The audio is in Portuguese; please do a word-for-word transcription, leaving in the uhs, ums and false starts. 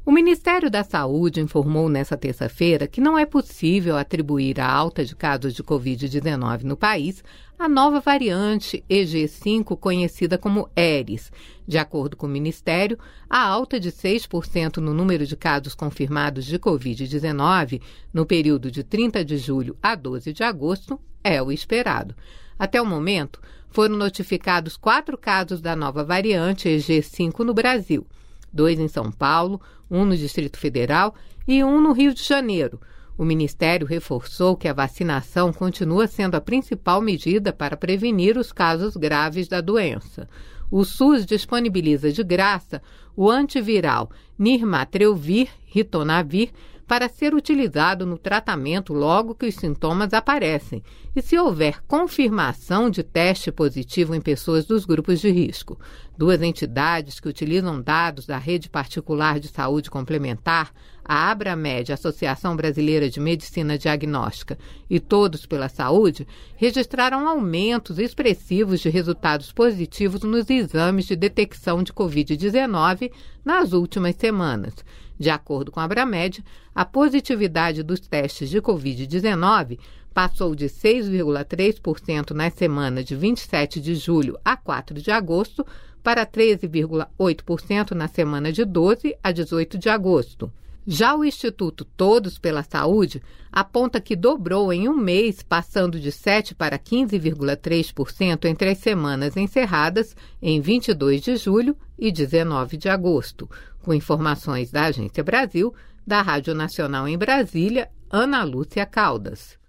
O Ministério da Saúde informou nesta terça-feira que não é possível atribuir a alta de casos de covid dezenove no país à nova variante E G cinco, conhecida como Eris. De acordo com o Ministério, a alta de seis por cento no número de casos confirmados de covid dezenove no período de trinta de julho a doze de agosto é o esperado. Até o momento, foram notificados quatro casos da nova variante E G cinco no Brasil. Dois em São Paulo, um no Distrito Federal e um no Rio de Janeiro. O Ministério reforçou que a vacinação continua sendo a principal medida para prevenir os casos graves da doença. O SUS disponibiliza de graça o antiviral Nirmatrelvir Ritonavir para ser utilizado no tratamento logo que os sintomas aparecem e se houver confirmação de teste positivo em pessoas dos grupos de risco. Duas entidades que utilizam dados da Rede Particular de Saúde Complementar, a Abramed, Associação Brasileira de Medicina Diagnóstica, e Todos pela Saúde, registraram aumentos expressivos de resultados positivos nos exames de detecção de covid dezenove nas últimas semanas. De acordo com a Abramed, a positividade dos testes de covid dezenove passou de seis vírgula três por cento nas semanas de vinte e sete de julho a quatro de agosto para treze vírgula oito por cento na semana de doze a dezoito de agosto. Já o Instituto Todos pela Saúde aponta que dobrou em um mês, passando de sete para quinze vírgula três por cento entre as semanas encerradas em vinte e dois de julho e dezenove de agosto. Com informações da Agência Brasil, da Rádio Nacional em Brasília, Ana Lúcia Caldas.